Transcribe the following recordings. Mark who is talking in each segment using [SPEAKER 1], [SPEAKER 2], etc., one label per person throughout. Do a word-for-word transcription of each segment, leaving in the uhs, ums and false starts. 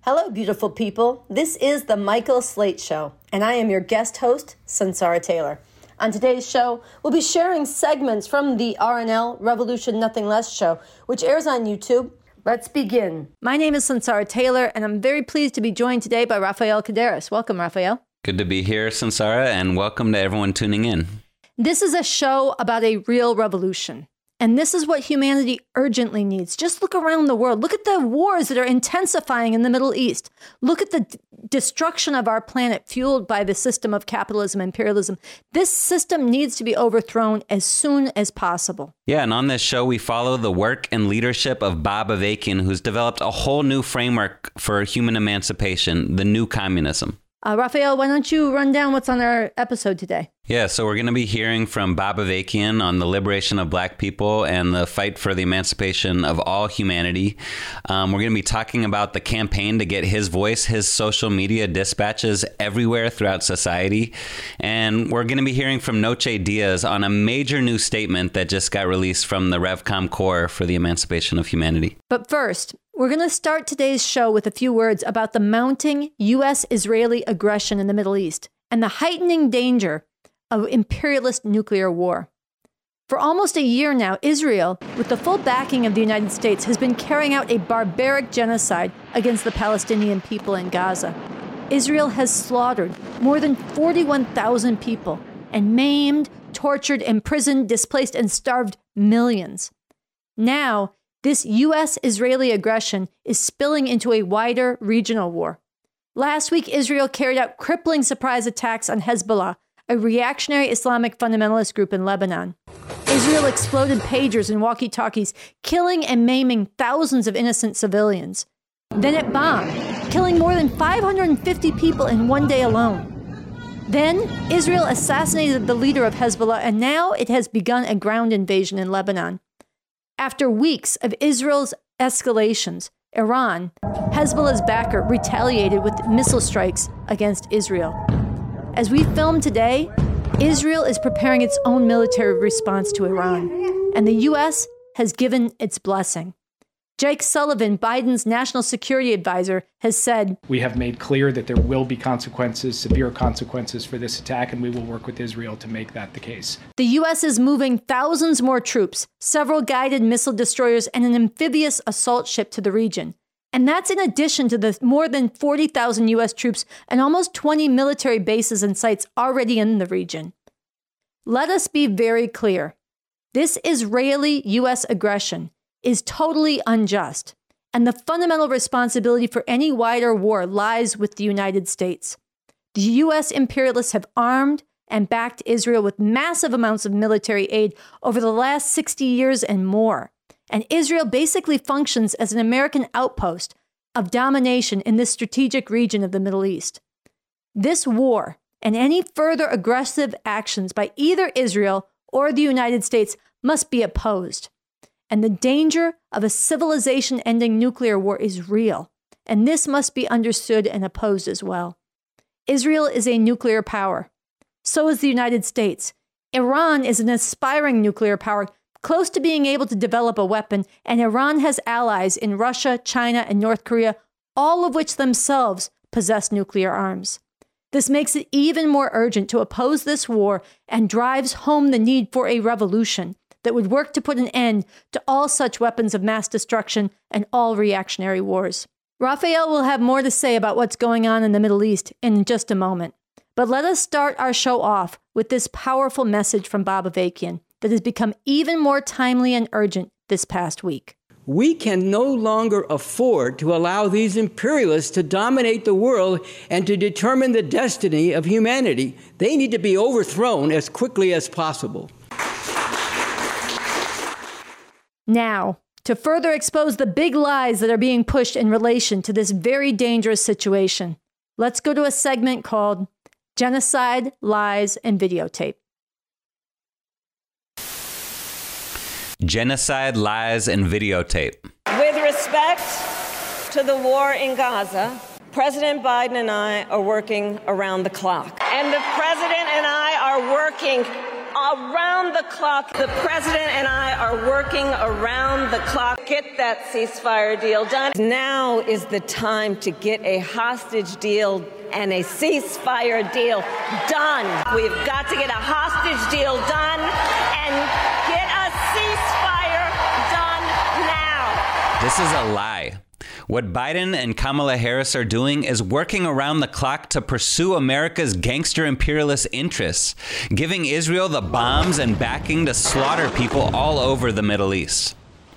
[SPEAKER 1] Hello, beautiful people. This is the Michael Slate Show, and I am your guest host, Sunsara Taylor. On today's show, we'll be sharing segments from the R N L Revolution Nothing Less show, which airs on YouTube. Let's begin. My name is Sunsara Taylor, and I'm very pleased to be joined today by Rafael Caderas. Welcome, Rafael.
[SPEAKER 2] Good to be here, Sunsara, and welcome to everyone tuning in.
[SPEAKER 1] This is a show about a real revolution. And this is what humanity urgently needs. Just look around the world. Look at the wars that are intensifying in the Middle East. Look at the d- destruction of our planet fueled by the system of capitalism, imperialism. This system needs to be overthrown as soon as possible.
[SPEAKER 2] Yeah, and on this show, we follow the work and leadership of Bob Avakian, who's developed a whole new framework for human emancipation, the new communism.
[SPEAKER 1] Uh, Rafael, why don't you run down what's on our episode today?
[SPEAKER 2] Yeah, so we're going to be hearing from Bob Avakian on the liberation of Black people and the fight for the emancipation of all humanity. Um, we're going to be talking about the campaign to get his voice, his social media dispatches everywhere throughout society. And we're going to be hearing from Noche Diaz on a major new statement that just got released from the Revcom Corps for the emancipation of humanity.
[SPEAKER 1] But first, we're going to start today's show with a few words about the mounting U S Israeli aggression in the Middle East and the heightening danger of imperialist nuclear war. For almost a year now, Israel, with the full backing of the United States, has been carrying out a barbaric genocide against the Palestinian people in Gaza. Israel has slaughtered more than forty-one thousand people and maimed, tortured, imprisoned, displaced, and starved millions. Now, this U S-Israeli aggression is spilling into a wider regional war. Last week, Israel carried out crippling surprise attacks on Hezbollah, a reactionary Islamic fundamentalist group in Lebanon. Israel exploded pagers and walkie-talkies, killing and maiming thousands of innocent civilians. Then it bombed, killing more than five hundred fifty people in one day alone. Then Israel assassinated the leader of Hezbollah, and now it has begun a ground invasion in Lebanon. After weeks of Israel's escalations, Iran, Hezbollah's backer, retaliated with missile strikes against Israel. As we film today, Israel is preparing its own military response to Iran, and the U S has given its blessing. Jake Sullivan, Biden's national security advisor, has said,
[SPEAKER 3] "We have made clear that there will be consequences, severe consequences for this attack, and we will work with Israel to make that the case."
[SPEAKER 1] The U S is moving thousands more troops, several guided missile destroyers, and an amphibious assault ship to the region. And that's in addition to the more than forty thousand U S troops and almost twenty military bases and sites already in the region. Let us be very clear. This Israeli-U S aggression is totally unjust, and the fundamental responsibility for any wider war lies with the United States. The U S imperialists have armed and backed Israel with massive amounts of military aid over the last sixty years and more. And Israel basically functions as an American outpost of domination in this strategic region of the Middle East. This war and any further aggressive actions by either Israel or the United States must be opposed. And the danger of a civilization-ending nuclear war is real, and this must be understood and opposed as well. Israel is a nuclear power. So is the United States. Iran is an aspiring nuclear power, close to being able to develop a weapon, and Iran has allies in Russia, China, and North Korea, all of which themselves possess nuclear arms. This makes it even more urgent to oppose this war and drives home the need for a revolution that would work to put an end to all such weapons of mass destruction and all reactionary wars. Rafael will have more to say about what's going on in the Middle East in just a moment. But let us start our show off with this powerful message from Bob Avakian that has become even more timely and urgent this past week.
[SPEAKER 4] We can no longer afford to allow these imperialists to dominate the world and to determine the destiny of humanity. They need to be overthrown as quickly as possible.
[SPEAKER 1] Now, to further expose the big lies that are being pushed in relation to this very dangerous situation, let's go to a segment called Genocide, Lies, and Videotape.
[SPEAKER 2] Genocide, Lies, and Videotape.
[SPEAKER 5] With respect to the war in Gaza, President Biden and I are working around the clock. And the president and I are working around the clock. The president and I are working around the clock. Get that ceasefire deal done. Now is the time to get a hostage deal and a ceasefire deal done. We've got to get a hostage deal done and get a ceasefire done now.
[SPEAKER 2] This is a lie. What Biden and Kamala Harris are doing is working around the clock to pursue America's gangster imperialist interests, giving Israel the bombs and backing to slaughter people all over the Middle East.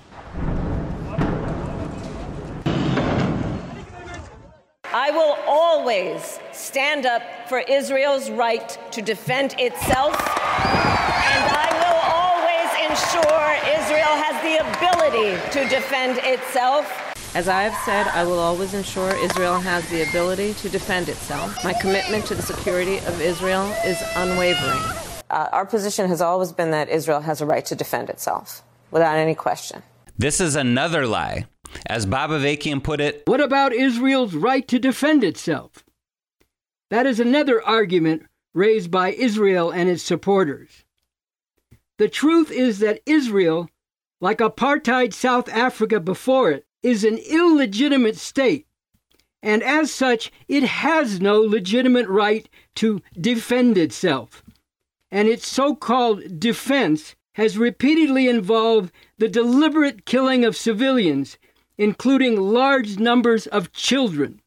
[SPEAKER 5] I will always stand up for Israel's right to defend itself, and I will always ensure Israel has the ability to defend itself. As I have said, I will always ensure Israel has the ability to defend itself. My commitment to the security of Israel is unwavering. Uh, our position has always been that Israel has a right to defend itself, without any question.
[SPEAKER 2] This is another lie. As Bob Avakian put it,
[SPEAKER 4] what about Israel's right to defend itself? That is another argument raised by Israel and its supporters. The truth is that Israel, like apartheid South Africa before it, is an illegitimate state, and as such, it has no legitimate right to defend itself. And its so-called defense has repeatedly involved the deliberate killing of civilians, including large numbers of children.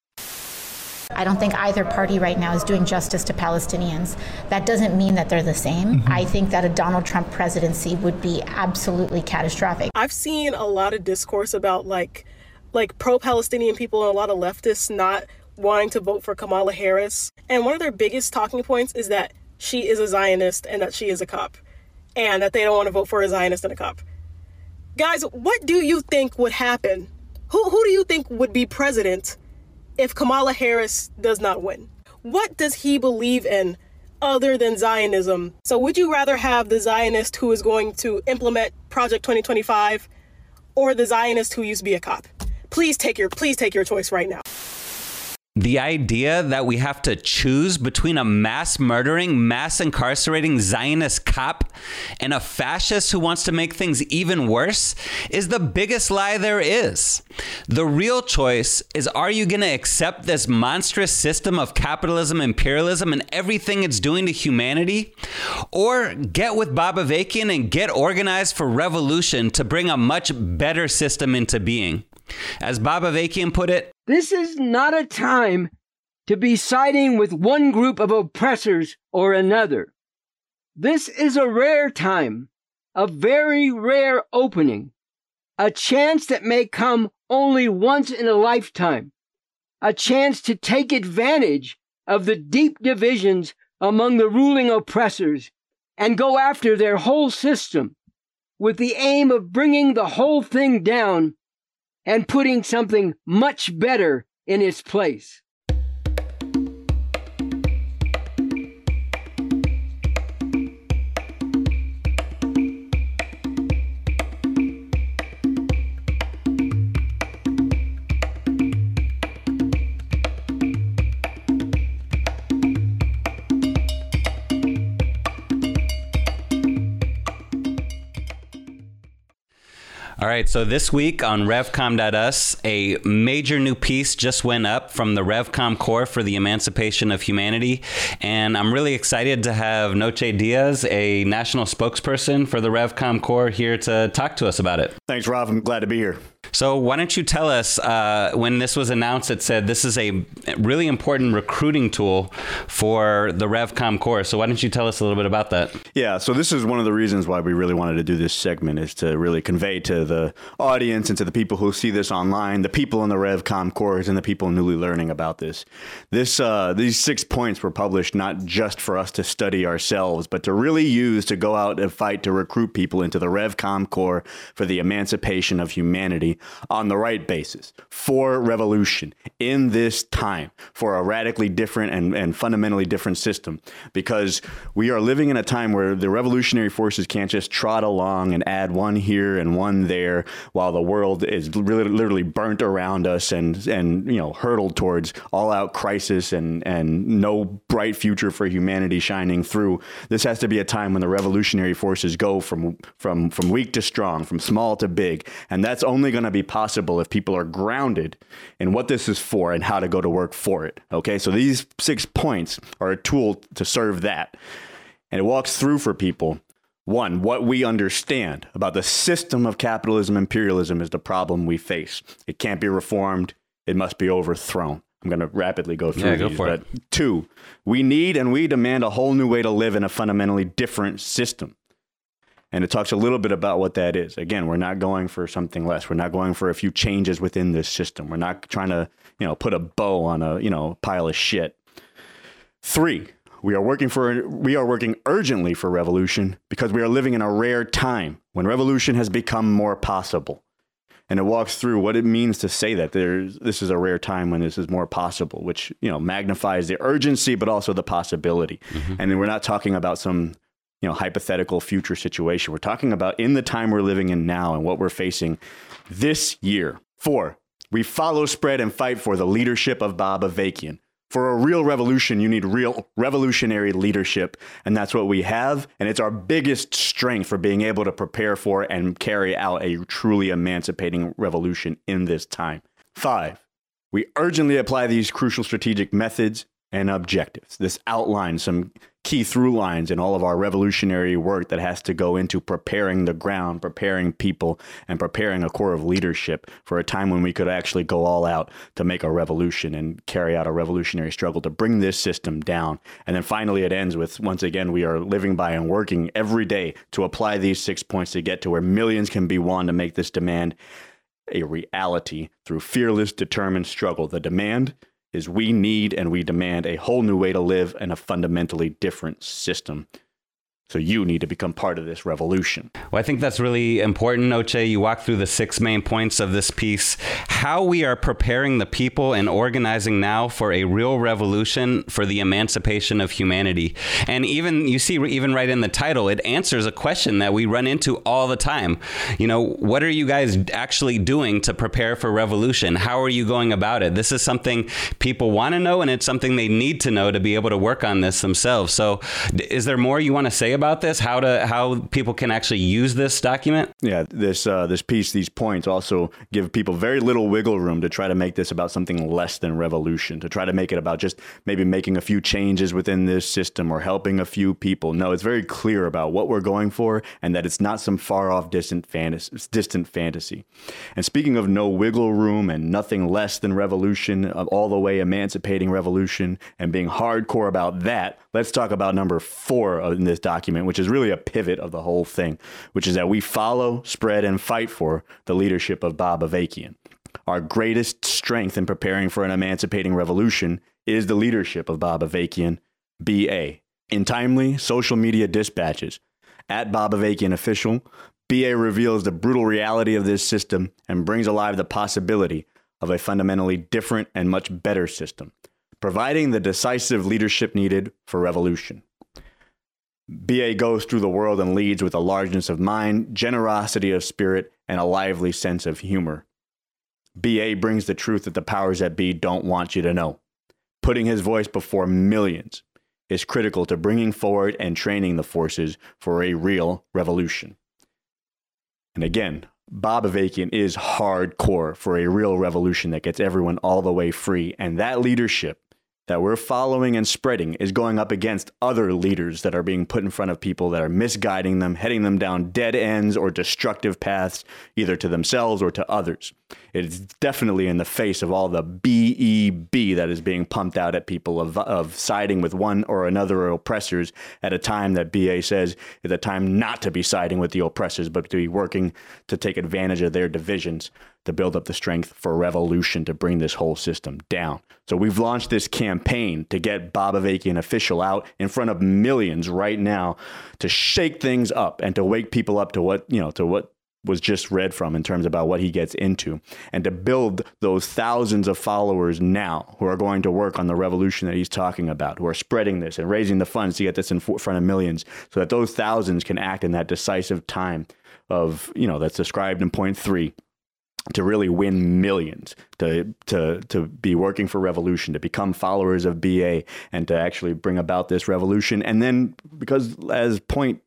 [SPEAKER 6] I don't think either party right now is doing justice to Palestinians. That doesn't mean that they're the same. Mm-hmm. I think that a Donald Trump presidency would be absolutely catastrophic.
[SPEAKER 7] I've seen a lot of discourse about like like pro-Palestinian people and a lot of leftists not wanting to vote for Kamala Harris. And one of their biggest talking points is that she is a Zionist and that she is a cop, and that they don't want to vote for a Zionist and a cop. Guys, what do you think would happen? Who who do you think would be president if Kamala Harris does not win? What does he believe in other than Zionism? So would you rather have the Zionist who is going to implement Project twenty twenty-five or the Zionist who used to be a cop? Please take your please take your choice right now.
[SPEAKER 2] The idea that we have to choose between a mass murdering, mass incarcerating Zionist cop and a fascist who wants to make things even worse is the biggest lie there is. The real choice is, are you going to accept this monstrous system of capitalism, imperialism, and everything it's doing to humanity? Or get with Bob Avakian and get organized for revolution to bring a much better system into being? As Bob Avakian put it,
[SPEAKER 4] this is not a time to be siding with one group of oppressors or another. This is a rare time, a very rare opening, a chance that may come only once in a lifetime, a chance to take advantage of the deep divisions among the ruling oppressors and go after their whole system with the aim of bringing the whole thing down and putting something much better in its place.
[SPEAKER 2] All right, so this week on Revcom dot U S, a major new piece just went up from the Revcom Corps for the Emancipation of Humanity, and I'm really excited to have Noche Diaz, a national spokesperson for the Revcom Corps, here to talk to us about it.
[SPEAKER 8] Thanks, Rob. I'm glad to be here.
[SPEAKER 2] So why don't you tell us, uh, when this was announced, it said this is a really important recruiting tool for the Revcom Corps. So why don't you tell us a little bit about that?
[SPEAKER 8] Yeah, so this is one of the reasons why we really wanted to do this segment, is to really convey to the audience and to the people who see this online, the people in the Revcom Corps and the people newly learning about this. This uh, these six points were published not just for us to study ourselves, but to really use to go out and fight to recruit people into the Revcom Corps for the Emancipation of Humanity. on the right basis for revolution in this time, for a radically different and, and fundamentally different system, because we are living in a time where the revolutionary forces can't just trot along and add one here and one there while the world is really literally burnt around us and, and you know, hurtled towards all-out crisis and, and no bright future for humanity shining through. This has to be a time when the revolutionary forces go from from from weak to strong, from small to big, and that's only going to be possible if people are grounded in what this is for and how to go to work for it. Okay, so these six points are a tool to serve that, and it walks through for people. One, what we understand about the system of capitalism, imperialism is the problem we face. It can't be reformed. It must be overthrown. I'm going to rapidly go through
[SPEAKER 2] yeah,
[SPEAKER 8] these.
[SPEAKER 2] Go for
[SPEAKER 8] but
[SPEAKER 2] it.
[SPEAKER 8] Two, we need and we demand a whole new way to live in a fundamentally different system. And it talks a little bit about what that is. Again, we're not going for something less. We're not going for a few changes within this system. We're not trying to, you know, put a bow on a, you know, pile of shit. Three, we are working for we are working urgently for revolution because we are living in a rare time when revolution has become more possible. And it walks through what it means to say that there's this is a rare time when this is more possible, which, you know, magnifies the urgency, but also the possibility. Mm-hmm. And then we're not talking about some, you know, hypothetical future situation. We're talking about in the time we're living in now and what we're facing this year. Four, we follow, spread, and fight for the leadership of Bob Avakian. For a real revolution, you need real revolutionary leadership, and that's what we have, and it's our biggest strength for being able to prepare for and carry out a truly emancipating revolution in this time. Five, we urgently apply these crucial strategic methods and objectives. This outlines some key through lines in all of our revolutionary work that has to go into preparing the ground, preparing people, and preparing a core of leadership for a time when we could actually go all out to make a revolution and carry out a revolutionary struggle to bring this system down. And then finally it ends with, once again, we are living by and working every day to apply these six points to get to where millions can be won to make this demand a reality through fearless, determined struggle. The demand is we need and we demand a whole new way to live in a fundamentally different system. So you need to become part of this revolution.
[SPEAKER 2] Well, I think that's really important, Noche. You walk through the six main points of this piece, how we are preparing the people and organizing now for a real revolution for the emancipation of humanity. And even, you see, even right in the title, it answers a question that we run into all the time. You know, what are you guys actually doing to prepare for revolution? How are you going about it? This is something people want to know, and it's something they need to know to be able to work on this themselves. So is there more you want to say about this, how to how people can actually use this document?
[SPEAKER 8] Yeah, this uh, this piece, these points also give people very little wiggle room to try to make this about something less than revolution, to try to make it about just maybe making a few changes within this system or helping a few people. No, it's very clear about what we're going for and that it's not some far off distant fantasy, distant fantasy. And speaking of no wiggle room and nothing less than revolution, all the way emancipating revolution and being hardcore about that, let's talk about number four in this document, which is really a pivot of the whole thing, which is that we follow, spread, and fight for the leadership of Bob Avakian. Our greatest strength in preparing for an emancipating revolution is the leadership of Bob Avakian, B A. In timely social media dispatches, at Bob Avakian Official, B A reveals the brutal reality of this system and brings alive the possibility of a fundamentally different and much better system, providing the decisive leadership needed for revolution. B A goes through the world and leads with a largeness of mind, generosity of spirit, and a lively sense of humor. B A brings the truth that the powers that be don't want you to know. Putting his voice before millions is critical to bringing forward and training the forces for a real revolution. And again, Bob Avakian is hardcore for a real revolution that gets everyone all the way free, and that leadership that we're following and spreading is going up against other leaders that are being put in front of people that are misguiding them, heading them down dead ends or destructive paths, either to themselves or to others. It's definitely in the face of all the B E B that is being pumped out at people of, of siding with one or another oppressors at a time that B A says is a time not to be siding with the oppressors, but to be working to take advantage of their divisions to build up the strength for revolution to bring this whole system down. So we've launched this campaign to get Bob Avakian Official out in front of millions right now to shake things up and to wake people up to what, you know, to what was just read from in terms about what he gets into, and to build those thousands of followers now who are going to work on the revolution that he's talking about, who are spreading this and raising the funds to get this in front of millions so that those thousands can act in that decisive time of, you know, that's described in point three, to really win millions, to to to be working for revolution, to become followers of B A, and to actually bring about this revolution. And then, because as point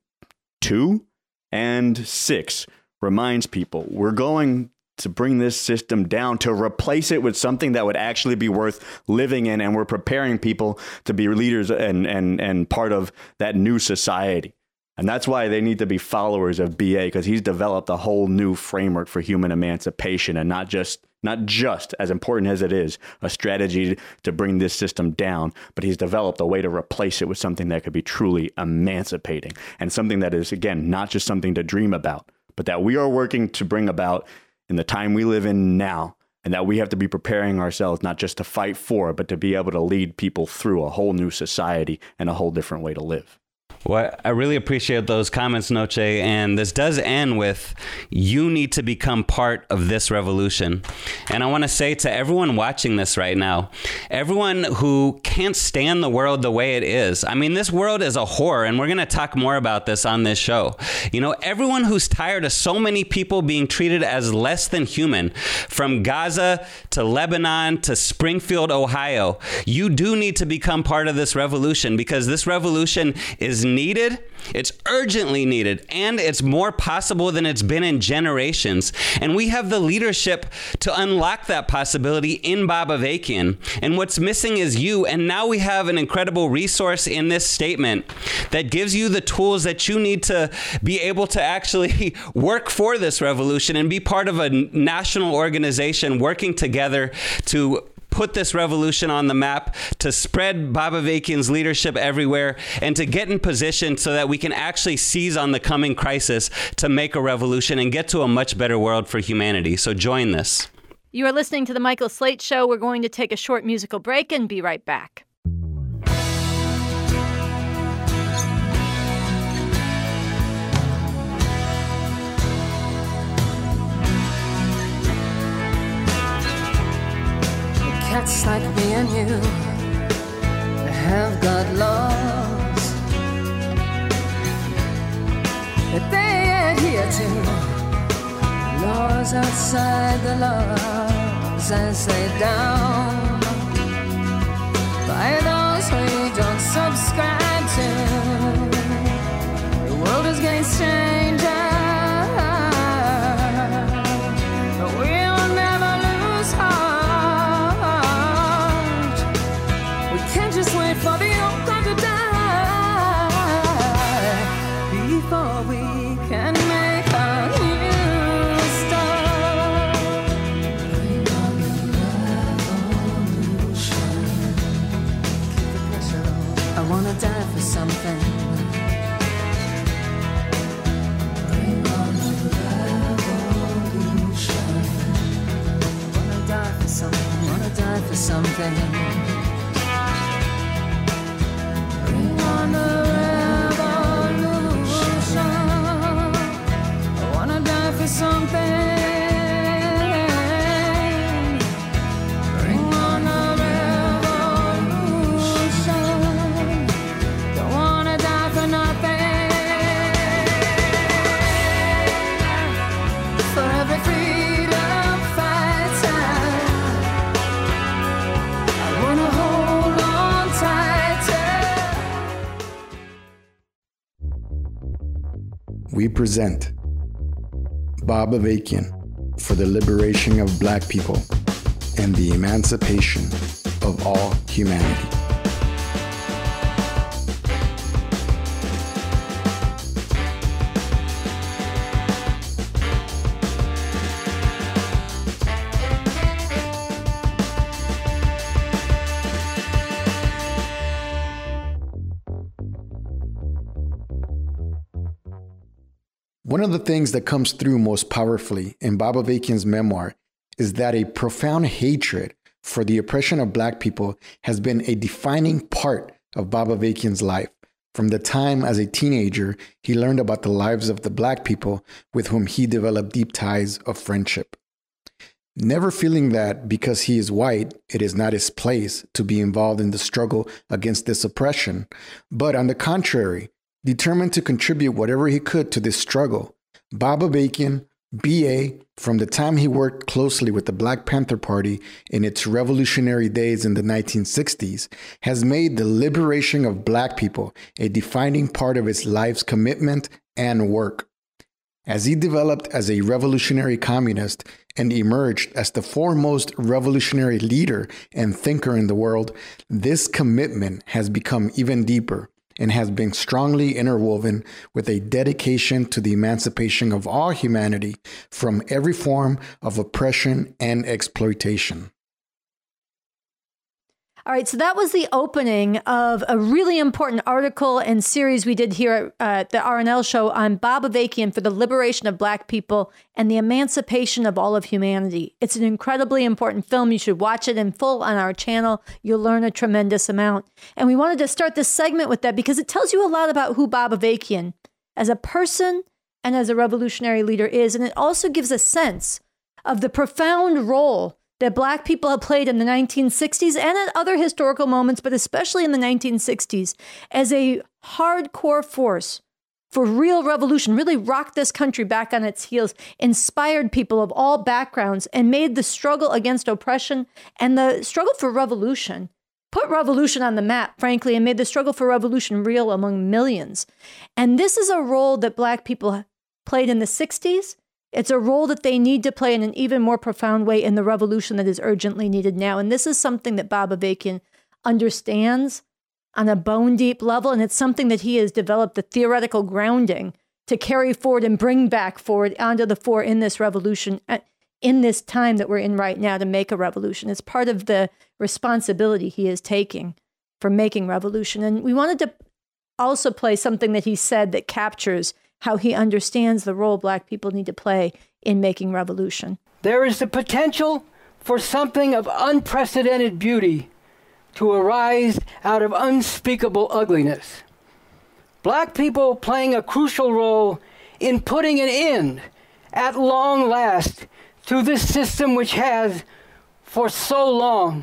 [SPEAKER 8] two and six reminds people, we're going to bring this system down to replace it with something that would actually be worth living in, and we're preparing people to be leaders and and and part of that new society. And that's why they need to be followers of B A, because he's developed a whole new framework for human emancipation, and not just not just as important as it is a strategy to bring this system down, but he's developed a way to replace it with something that could be truly emancipating, and something that is, again, not just something to dream about, but that we are working to bring about in the time we live in now, and that we have to be preparing ourselves not just to fight for, but to be able to lead people through a whole new society and a whole different way to live.
[SPEAKER 2] Well, I really appreciate those comments, Noche, and this does end with, you need to become part of this revolution. And I want to say to everyone watching this right now, everyone who can't stand the world the way it is, I mean, this world is a horror, and we're going to talk more about this on this show. You know, everyone who's tired of so many people being treated as less than human, from Gaza to Lebanon to Springfield, Ohio, you do need to become part of this revolution, because this revolution is needed, it's urgently needed, and it's more possible than it's been in generations. And we have the leadership to unlock that possibility in Bob Avakian. And what's missing is you. And now we have an incredible resource in this statement that gives you the tools that you need to be able to actually work for this revolution and be part of a national organization working together to put this revolution on the map, to spread Bob Avakian's leadership everywhere, and to get in position so that we can actually seize on the coming crisis to make a revolution and get to a much better world for humanity. So join this.
[SPEAKER 1] You are listening to The Michael Slate Show. We're going to take a short musical break and be right back.
[SPEAKER 9] Cats like me and you have got laws that they adhere to, laws outside the laws as laid down by those who don't subscribe to. The world is getting stranger, but we'll never lose heart. Just wait for the old time to die before we can make a new start. Bring on the revolution. Keep the pressure on. I wanna die for something. Bring on the revolution. I wanna die for something. I wanna die for something. On the revolution, I wanna die for something. Bring on the revolution. Don't wanna die for nothing. For every freedom fighter, I wanna hold on tighter.
[SPEAKER 10] We present Bob Avakian for the liberation of Black people and the emancipation of all humanity. One of the things that comes through most powerfully in Bob Avakian's memoir is that a profound hatred for the oppression of Black people has been a defining part of Bob Avakian's life From the time as a teenager, he learned about the lives of the Black people with whom he developed deep ties of friendship. Never feeling that because he is white, it is not his place to be involved in the struggle against this oppression, but on the contrary, determined to contribute whatever he could to this struggle, Bob Avakian, B A, from the time he worked closely with the Black Panther Party in its revolutionary days in the nineteen sixties, has made the liberation of Black people a defining part of his life's commitment and work. As he developed as a revolutionary communist and emerged as the foremost revolutionary leader and thinker in the world, this commitment has become even deeper and has been strongly interwoven with a dedication to the emancipation of all humanity from every form of oppression and exploitation.
[SPEAKER 1] All right, so that was the opening of a really important article and series we did here at uh, the R N L show on Bob Avakian for the liberation of Black people and the emancipation of all of humanity. It's an incredibly important film. You should watch it in full on our channel. You'll learn a tremendous amount. And we wanted to start this segment with that because it tells you a lot about who Bob Avakian as a person and as a revolutionary leader is. And it also gives a sense of the profound role that Black people have played in the nineteen sixties and at other historical moments, but especially in the nineteen sixties, as a hardcore force for real revolution, really rocked this country back on its heels, inspired people of all backgrounds, and made the struggle against oppression and the struggle for revolution, put revolution on the map, frankly, and made the struggle for revolution real among millions. And this is a role that Black people played in the sixties. It's a role that they need to play in an even more profound way in the revolution that is urgently needed now. And this is something that Bob Avakian understands on a bone deep level. And it's something that he has developed the theoretical grounding to carry forward and bring back forward onto the fore in this revolution, in this time that we're in right now to make a revolution. It's part of the responsibility he is taking for making revolution. And we wanted to also play something that he said that captures how he understands the role Black people need to play in making revolution.
[SPEAKER 4] There is the potential for something of unprecedented beauty to arise out of unspeakable ugliness. Black people playing a crucial role in putting an end, at long last, to this system which has, for so long,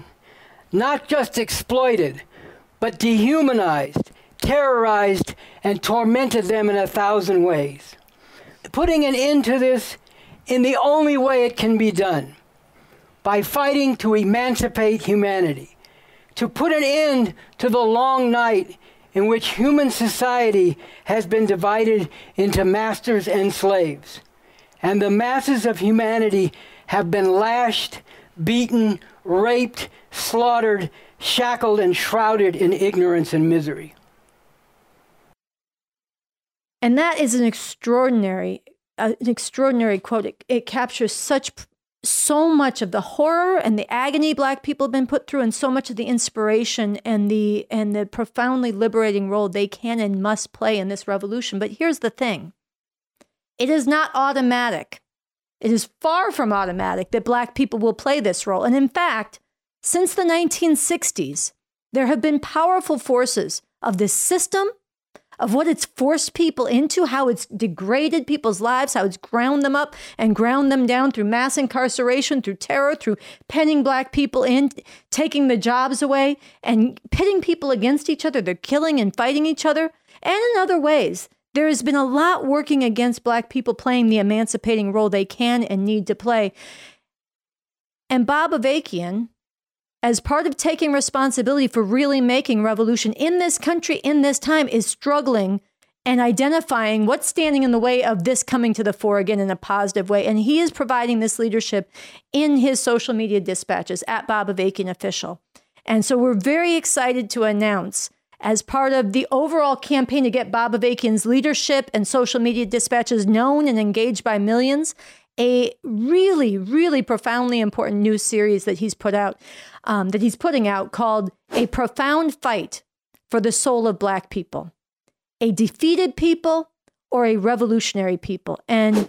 [SPEAKER 4] not just exploited, but dehumanized, terrorized, and tormented them in a thousand ways. Putting an end to this in the only way it can be done, by fighting to emancipate humanity, to put an end to the long night in which human society has been divided into masters and slaves, and the masses of humanity have been lashed, beaten, raped, slaughtered, shackled, and shrouded in ignorance and misery.
[SPEAKER 1] And that is an extraordinary, uh, an extraordinary quote. It, it captures such, so much of the horror and the agony Black people have been put through, and so much of the inspiration and the and the profoundly liberating role they can and must play in this revolution. But here's the thing: it is not automatic. It is far from automatic that Black people will play this role. And in fact, since the nineteen sixties, there have been powerful forces of this system, of what it's forced people into, how it's degraded people's lives, how it's ground them up and ground them down through mass incarceration, through terror, through penning Black people in, taking the jobs away, and pitting people against each other. They're killing and fighting each other. And in other ways, there has been a lot working against Black people playing the emancipating role they can and need to play. And Bob Avakian, as part of taking responsibility for really making revolution in this country, in this time, is struggling and identifying what's standing in the way of this coming to the fore again in a positive way. And he is providing this leadership in his social media dispatches at Bob Avakian Official. And so we're very excited to announce, as part of the overall campaign to get Bob Avakian's leadership and social media dispatches known and engaged by millions, a really, really profoundly important new series that he's put out, um, that he's putting out called A Profound Fight for the Soul of Black People, a defeated people or a revolutionary people. And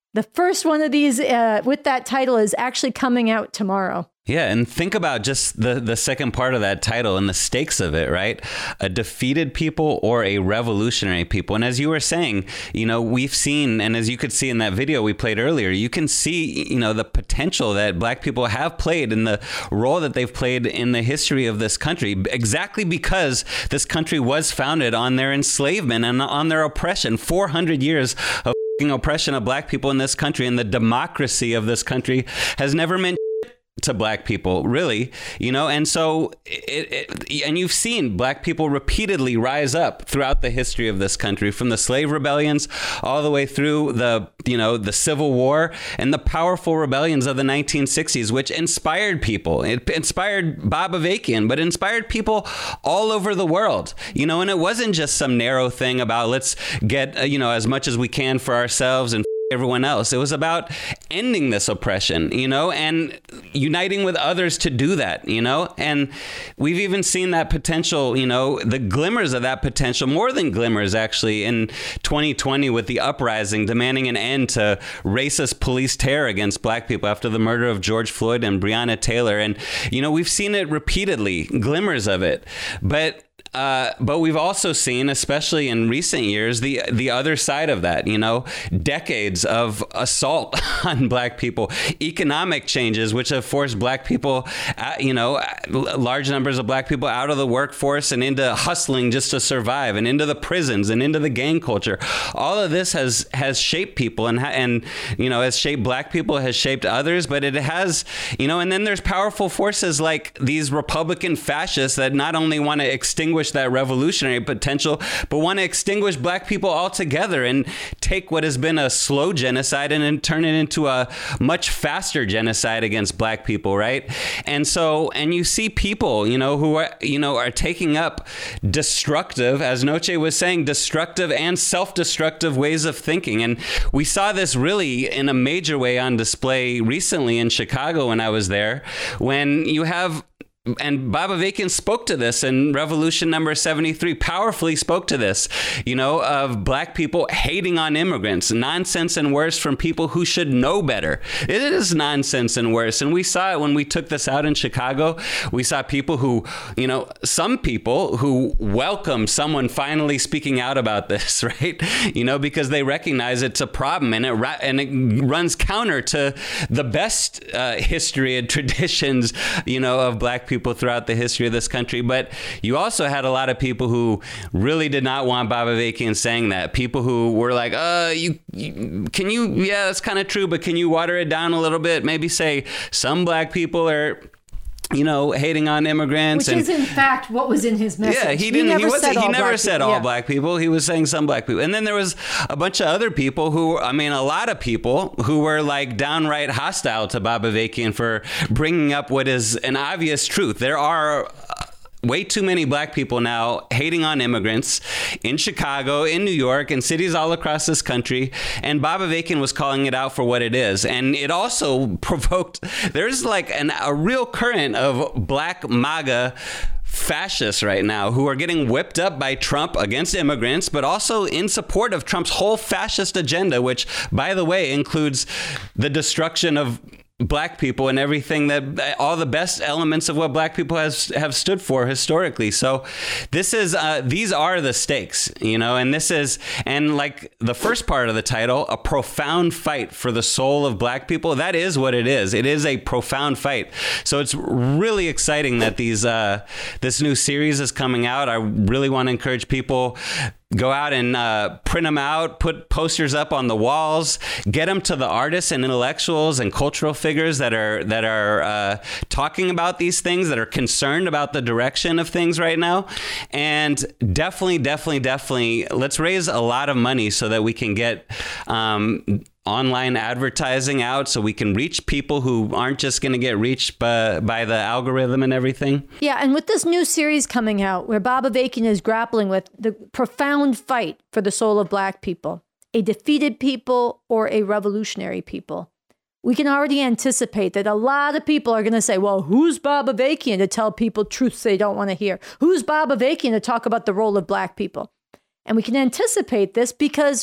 [SPEAKER 1] The first one of these uh, with that title is actually coming out tomorrow.
[SPEAKER 2] Yeah, and think about just the, the second part of that title and the stakes of it, right? A defeated people or a revolutionary people. And as you were saying, you know, we've seen, and as you could see in that video we played earlier, you can see, you know, the potential that Black people have played in the role that they've played in the history of this country, exactly because this country was founded on their enslavement and on their oppression. four hundred years of oppression of Black people in this country, and the democracy of this country has never meant to Black people, really, you know, and so it, it, and you've seen Black people repeatedly rise up throughout the history of this country, from the slave rebellions all the way through the, you know, the Civil War and the powerful rebellions of the nineteen sixties, which inspired people. It inspired Bob Avakian, but inspired people all over the world, you know, and it wasn't just some narrow thing about let's get, uh, you know, as much as we can for ourselves and everyone else. It was about ending this oppression, you know, and uniting with others to do that, you know, and we've even seen that potential, you know, the glimmers of that potential, more than glimmers actually, in twenty twenty with the uprising demanding an end to racist police terror against Black people after the murder of George Floyd and Breonna Taylor. And, you know, we've seen it repeatedly, glimmers of it, but Uh, but we've also seen, especially in recent years, the the other side of that, you know, decades of assault on Black people, economic changes which have forced Black people, uh, you know, large numbers of Black people out of the workforce and into hustling just to survive, and into the prisons and into the gang culture. All of this has has shaped people and, and you know, has shaped Black people, has shaped others, but it has, you know, and then there's powerful forces like these Republican fascists that not only want to extinguish that revolutionary potential, but want to extinguish Black people altogether and take what has been a slow genocide and then turn it into a much faster genocide against Black people, right? And so, and you see people, you know, who are, you know, are taking up destructive, as Noche was saying, destructive and self-destructive ways of thinking. And we saw this really in a major way on display recently in Chicago when I was there, when you have, and Bob Avakian spoke to this in Revolution number seventy-three, powerfully spoke to this, you know, of Black people hating on immigrants, nonsense and worse from people who should know better. It is nonsense and worse. And we saw it when we took this out in Chicago. We saw people who, you know, some people who welcome someone finally speaking out about this, right? You know, because they recognize it's a problem, and it, ra- and it runs counter to the best uh, history and traditions, you know, of Black people throughout the history of this country. But you also had a lot of people who really did not want Bob Avakian saying that. People who were like, uh, you, you can you, yeah, that's kind of true, but can you water it down a little bit? Maybe say some Black people are, you know, hating on immigrants.
[SPEAKER 1] Which
[SPEAKER 2] and,
[SPEAKER 1] is in fact what was in his message.
[SPEAKER 2] Yeah, he didn't. He, never he, was,
[SPEAKER 1] said,
[SPEAKER 2] he
[SPEAKER 1] all
[SPEAKER 2] never
[SPEAKER 1] black
[SPEAKER 2] said
[SPEAKER 1] people.
[SPEAKER 2] all
[SPEAKER 1] Yeah.
[SPEAKER 2] Black people. He was saying some Black people. And then there was a bunch of other people who, I mean, a lot of people who were like downright hostile to Bob Avakian for bringing up what is an obvious truth. There are way too many Black people now hating on immigrants in Chicago, in New York, in cities all across this country. And Bob Avakian was calling it out for what it is. And it also provoked, there's like an, a real current of Black MAGA fascists right now who are getting whipped up by Trump against immigrants, but also in support of Trump's whole fascist agenda, which, by the way, includes the destruction of Black people and everything that, all the best elements of what Black people has have stood for historically. So this is, uh, these are the stakes, you know, and this is, and like the first part of the title, a profound fight for the soul of Black people. That is what it is. It is a profound fight. So it's really exciting that these, uh, this new series is coming out. I really want to encourage people, go out and uh, print them out, put posters up on the walls, get them to the artists and intellectuals and cultural figures that are that are uh, talking about these things, that are concerned about the direction of things right now. And definitely, definitely, definitely, let's raise a lot of money so that we can get um, online advertising out, so we can reach people who aren't just going to get reached by, by the algorithm and everything.
[SPEAKER 1] Yeah, and with this new series coming out, where Bob Avakian is grappling with the profound fight for the soul of Black people, a defeated people or a revolutionary people, we can already anticipate that a lot of people are going to say, well, who's Bob Avakian to tell people truths they don't want to hear? Who's Bob Avakian to talk about the role of Black people? And we can anticipate this because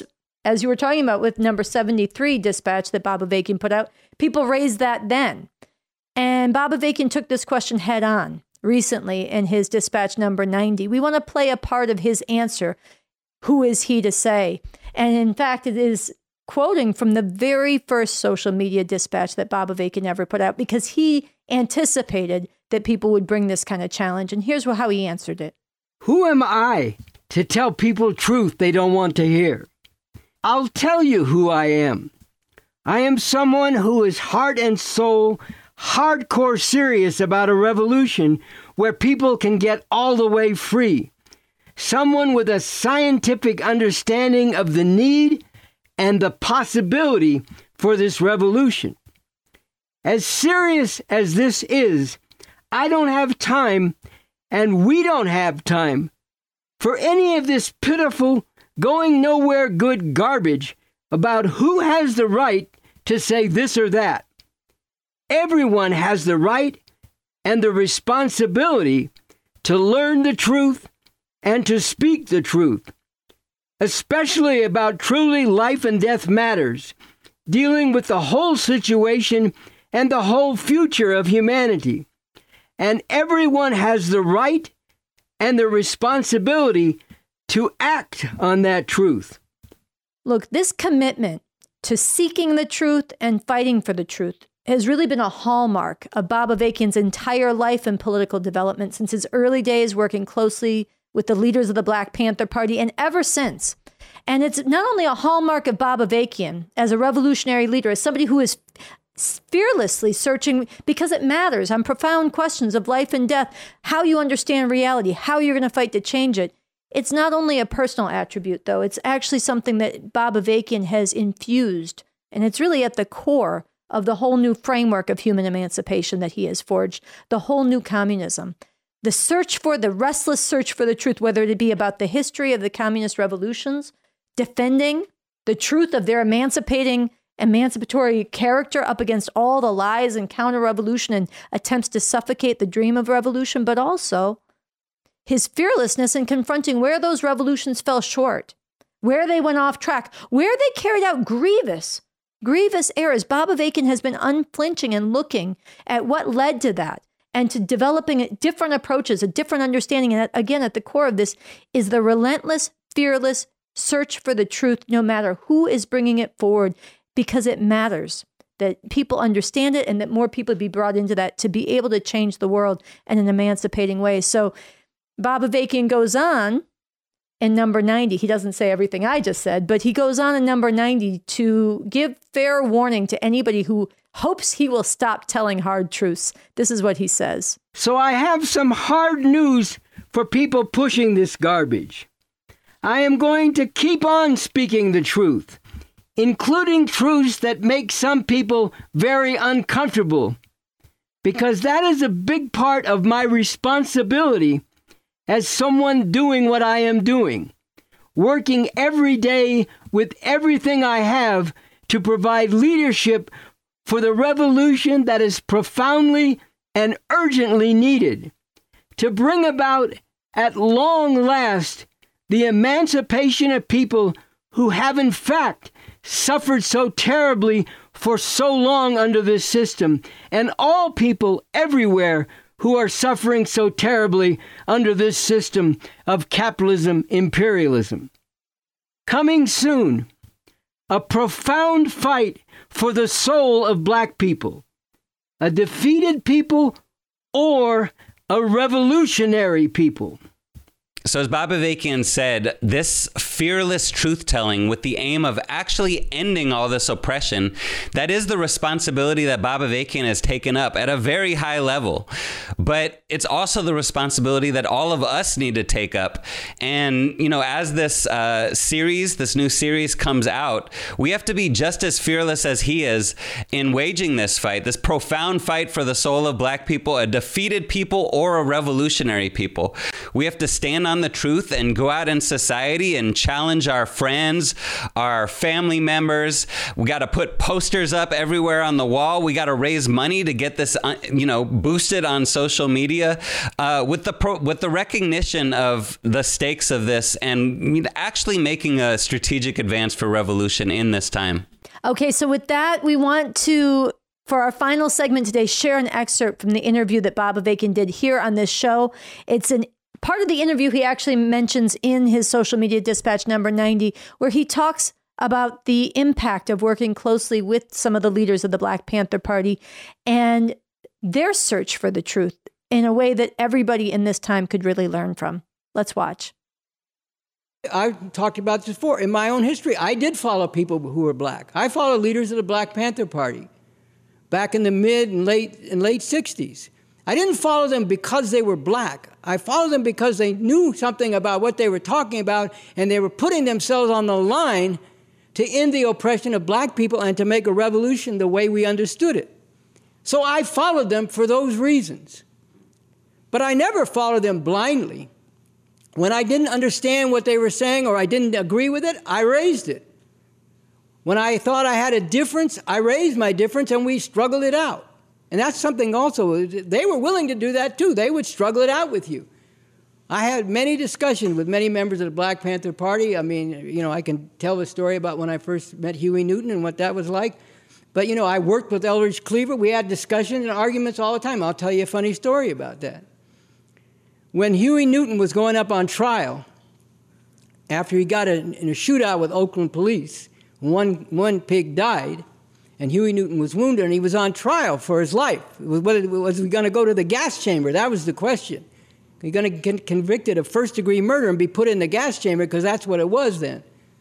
[SPEAKER 1] as you were talking about with number seventy-three dispatch that Bob Avakian put out, people raised that then. And Bob Avakian took this question head on recently in his dispatch number ninety. We want to play a part of his answer. Who is he to say? And in fact, it is quoting from the very first social media dispatch that Bob Avakian ever put out, because he anticipated that people would bring this kind of challenge. And here's how he answered it.
[SPEAKER 4] Who am I to tell people truth they don't want to hear? I'll tell you who I am. I am someone who is heart and soul hardcore serious about a revolution where people can get all the way free. Someone with a scientific understanding of the need and the possibility for this revolution. As serious as this is, I don't have time, and we don't have time, for any of this pitiful, going nowhere good garbage about who has the right to say this or that. Everyone has the right and the responsibility to learn the truth and to speak the truth, especially about truly life and death matters, dealing with the whole situation and the whole future of humanity. And everyone has the right and the responsibility to act on that truth.
[SPEAKER 1] Look, this commitment to seeking the truth and fighting for the truth has really been a hallmark of Bob Avakian's entire life and political development since his early days working closely with the leaders of the Black Panther Party and ever since. And it's not only a hallmark of Bob Avakian as a revolutionary leader, as somebody who is fearlessly searching, because it matters, on profound questions of life and death, how you understand reality, how you're going to fight to change it. It's not only a personal attribute, though. It's actually something that Bob Avakian has infused, and it's really at the core of the whole new framework of human emancipation that he has forged, the whole new communism. The search for, the restless search for the truth, whether it be about the history of the communist revolutions, defending the truth of their emancipating, emancipatory character up against all the lies and counter-revolution and attempts to suffocate the dream of revolution, but also his fearlessness in confronting where those revolutions fell short, where they went off track, where they carried out grievous, grievous errors. Bob Avakian has been unflinching and looking at what led to that and to developing different approaches, a different understanding. And again, at the core of this is the relentless, fearless search for the truth, no matter who is bringing it forward, because it matters that people understand it and that more people be brought into that to be able to change the world in an emancipating way. So Bob Avakian goes on in number ninety. He doesn't say everything I just said, but he goes on in number ninety to give fair warning to anybody who hopes he will stop telling hard truths. This is what he says.
[SPEAKER 4] So I have some hard news for people pushing this garbage. I am going to keep on speaking the truth, including truths that make some people very uncomfortable, because that is a big part of my responsibility as someone doing what I am doing, working every day with everything I have to provide leadership for the revolution that is profoundly and urgently needed, to bring about at long last the emancipation of people who have in fact suffered so terribly for so long under this system, and all people everywhere who are suffering so terribly under this system of capitalism, imperialism. Coming soon, a profound fight for the soul of Black people, a defeated people or a revolutionary people.
[SPEAKER 2] So as Bob Avakian said, this fearless truth-telling with the aim of actually ending all this oppression, that is the responsibility that Bob Avakian has taken up at a very high level. But it's also the responsibility that all of us need to take up. And, you know, as this uh, series, this new series comes out, we have to be just as fearless as he is in waging this fight, this profound fight for the soul of Black people, a defeated people or a revolutionary people. We have to stand on down the truth and go out in society and challenge our friends, our family members. We got to put posters up everywhere on the wall. We got to raise money to get this, uh, you know, boosted on social media uh, with the pro- with the recognition of the stakes of this and actually making a strategic advance for revolution in this time.
[SPEAKER 1] Okay, so with that, we want to, for our final segment today, share an excerpt from the interview that Bob Avakian did here on this show. It's an part of the interview he actually mentions in his social media dispatch number ninety, where he talks about the impact of working closely with some of the leaders of the Black Panther Party and their search for the truth in a way that everybody in this time could really learn from. Let's watch.
[SPEAKER 4] I've talked about this before. In my own history, I did follow people who were black. I followed leaders of the Black Panther Party back in the mid and late and late sixties. I didn't follow them because they were black. I followed them because they knew something about what they were talking about, and they were putting themselves on the line to end the oppression of black people and to make a revolution the way we understood it. So I followed them for those reasons. But I never followed them blindly. When I didn't understand what they were saying or I didn't agree with it, I raised it. When I thought I had a difference, I raised my difference and we struggled it out. And that's something also, they were willing to do that too. They would struggle it out with you. I had many discussions with many members of the Black Panther Party. I mean, you know, I can tell the story about when I first met Huey Newton and what that was like. But, you know, I worked with Eldridge Cleaver. We had discussions and arguments all the time. I'll tell you a funny story about that. When Huey Newton was going up on trial, after he got in a shootout with Oakland police, one, one pig died, and Huey Newton was wounded, and he was on trial for his life. Was, was he going to go to the gas chamber? That was the question. He going to get convicted of first-degree murder and be put in the gas chamber, because that's what it was then.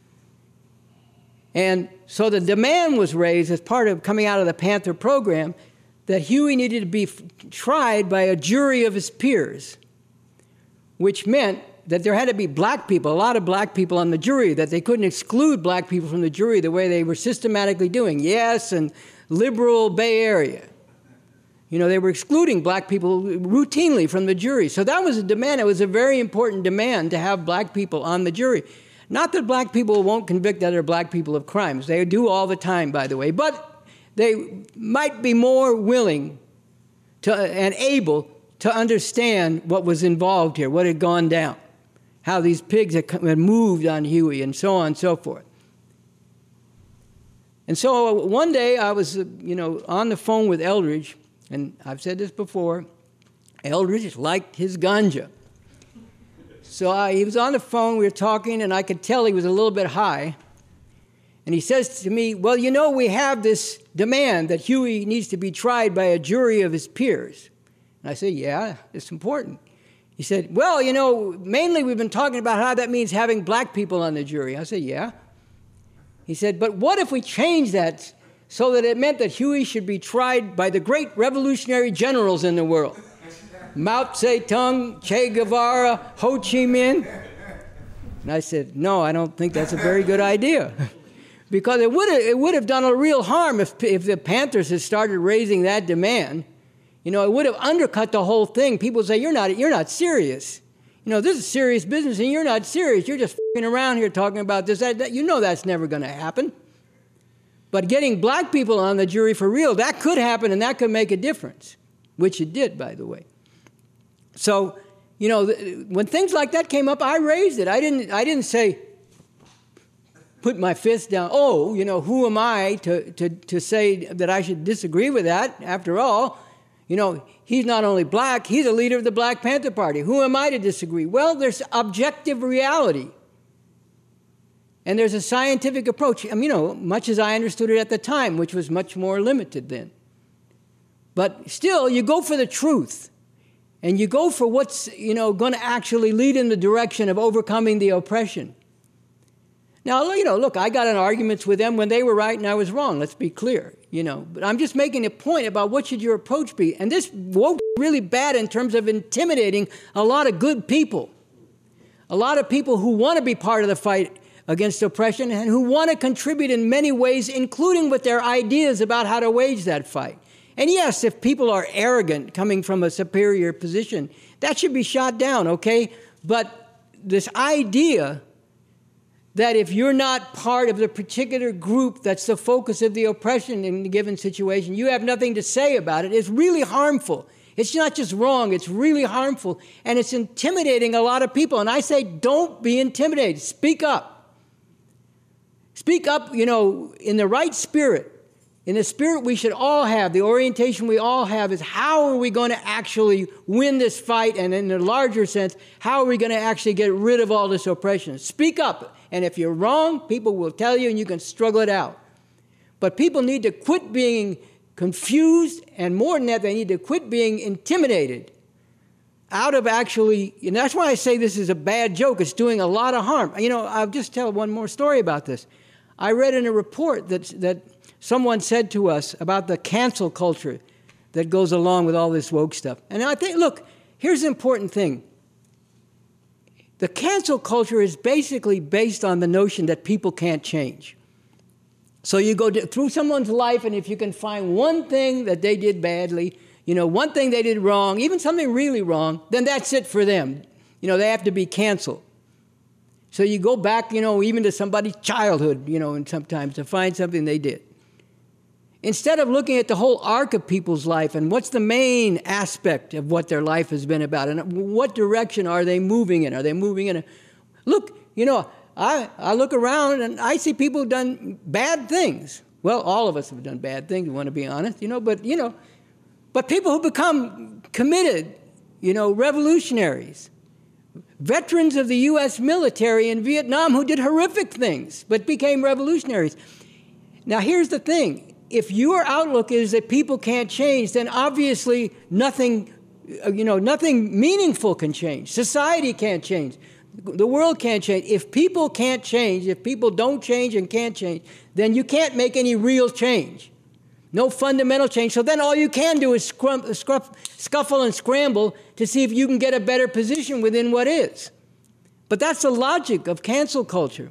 [SPEAKER 4] And so the demand was raised as part of coming out of the Panther program that Huey needed to be tried by a jury of his peers, which meant that there had to be black people, a lot of black people on the jury, that they couldn't exclude black people from the jury the way they were systematically doing. Yes, and liberal Bay Area. You know, they were excluding black people routinely from the jury. So that was a demand. It was a very important demand to have black people on the jury. Not that black people won't convict other black people of crimes. They do all the time, by the way. But they might be more willing to, and able to understand what was involved here, what had gone down, how these pigs had, had moved on Huey, and so on and so forth. And so one day I was, you know, on the phone with Eldridge, and I've said this before, Eldridge liked his ganja. So I, he was on the phone, we were talking, and I could tell he was a little bit high. And he says to me, well, you know, we have this demand that Huey needs to be tried by a jury of his peers. And I said, yeah, it's important. He said, well, you know, mainly we've been talking about how that means having black people on the jury. I said, yeah. He said, but what if we change that so that it meant that Huey should be tried by the great revolutionary generals in the world? Mao Zedong, Che Guevara, Ho Chi Minh. And I said, no, I don't think that's a very good idea. Because it would have, it would have done a real harm if, if the Panthers had started raising that demand. You know, it would have undercut the whole thing. People say, you're not, you're not serious. You know, this is serious business, and you're not serious. You're just f***ing around here talking about this, that, that. You know that's never going to happen. But getting black people on the jury for real, that could happen, and that could make a difference, which it did, by the way. So, you know, when things like that came up, I raised it. I didn't, I didn't say, put my fist down. Oh, you know, who am I to, to, to say that I should disagree with that? After all, you know, he's not only black, he's a leader of the Black Panther Party. Who am I to disagree? Well, there's objective reality. And there's a scientific approach. I mean, you know, much as I understood it at the time, which was much more limited then. But still, you go for the truth. And you go for what's, you know, going to actually lead in the direction of overcoming the oppression. Now, you know, look, I got in arguments with them when they were right and I was wrong. Let's be clear, you know. But I'm just making a point about what should your approach be. And this woke really bad in terms of intimidating a lot of good people. A lot of people who want to be part of the fight against oppression and who want to contribute in many ways, including with their ideas about how to wage that fight. And yes, if people are arrogant coming from a superior position, that should be shot down, okay? But this idea that if you're not part of the particular group that's the focus of the oppression in a given situation, you have nothing to say about it, is really harmful. It's not just wrong, it's really harmful, and it's intimidating a lot of people. And I say, don't be intimidated. Speak up. Speak up, you know, in the right spirit. In the spirit we should all have, the orientation we all have is how are we going to actually win this fight? And in a larger sense, how are we going to actually get rid of all this oppression? Speak up. And if you're wrong, people will tell you and you can struggle it out. But people need to quit being confused, and more than that, they need to quit being intimidated out of actually, and that's why I say this is a bad joke. It's doing a lot of harm. You know, I'll just tell one more story about this. I read in a report that that someone said to us about the cancel culture that goes along with all this woke stuff. And I think, look, here's the important thing. The cancel culture is basically based on the notion that people can't change. So you go through someone's life, and if you can find one thing that they did badly, you know, one thing they did wrong, even something really wrong, then that's it for them. You know, they have to be canceled. So you go back, you know, even to somebody's childhood, you know, and sometimes to find something they did. Instead of looking at the whole arc of people's life and what's the main aspect of what their life has been about and what direction are they moving in? Are they moving in a... Look, you know, I, I look around and I see people who've done bad things. Well, all of us have done bad things, we want to be honest, you know, but, you know, but people who become committed, you know, revolutionaries, veterans of the U S military in Vietnam who did horrific things but became revolutionaries. Now, here's the thing. If your outlook is that people can't change, then obviously nothing, you know, nothing meaningful can change. Society can't change. The world can't change. If people can't change, if people don't change and can't change, then you can't make any real change. No fundamental change. So then all you can do is scrum, scruff, scuffle and scramble to see if you can get a better position within what is. But that's the logic of cancel culture.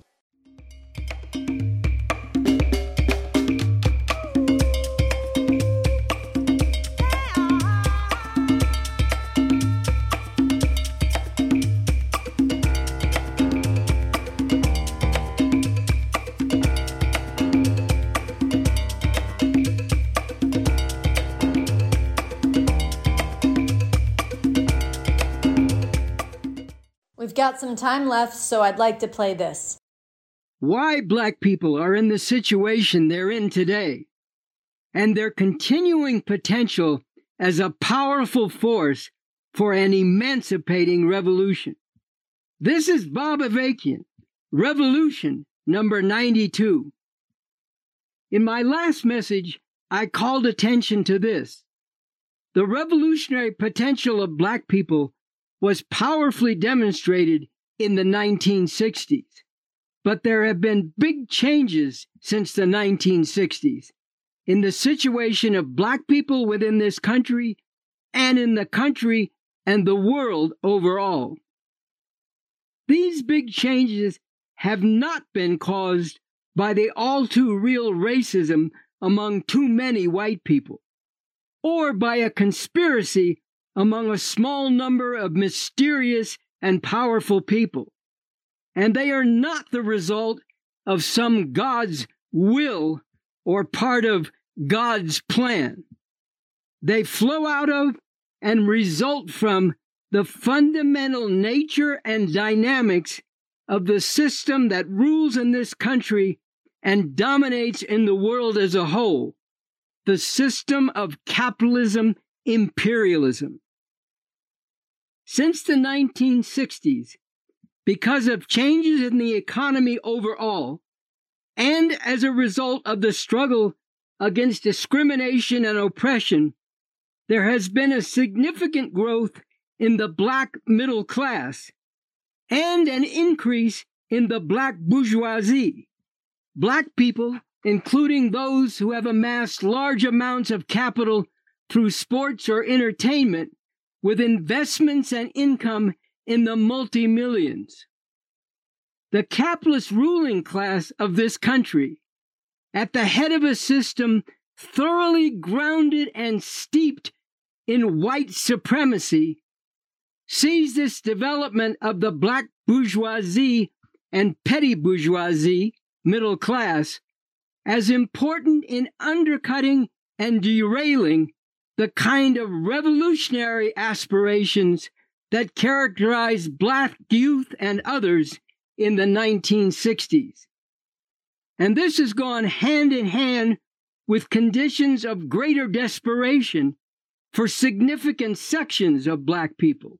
[SPEAKER 1] We've got some time left, so I'd like to play this.
[SPEAKER 4] Why black people are in the situation they're in today, and their continuing potential as a powerful force for an emancipating revolution. This is Bob Avakian, Revolution number ninety-two. In my last message, I called attention to this. The revolutionary potential of black people was powerfully demonstrated in the nineteen sixties. But there have been big changes since the nineteen sixties in the situation of black people within this country and in the country and the world overall. These big changes have not been caused by the all too real racism among too many white people, or by a conspiracy among a small number of mysterious and powerful people. And they are not the result of some God's will or part of God's plan. They flow out of and result from the fundamental nature and dynamics of the system that rules in this country and dominates in the world as a whole, the system of capitalism, imperialism. Since the nineteen sixties, because of changes in the economy overall, and as a result of the struggle against discrimination and oppression, there has been a significant growth in the black middle class and an increase in the black bourgeoisie. Black people, including those who have amassed large amounts of capital through sports or entertainment, with investments and income in the multi-millions. The capitalist ruling class of this country, at the head of a system thoroughly grounded and steeped in white supremacy, sees this development of the black bourgeoisie and petty bourgeoisie, middle class, as important in undercutting and derailing the kind of revolutionary aspirations that characterized black youth and others in the nineteen sixties. And this has gone hand in hand with conditions of greater desperation for significant sections of black people.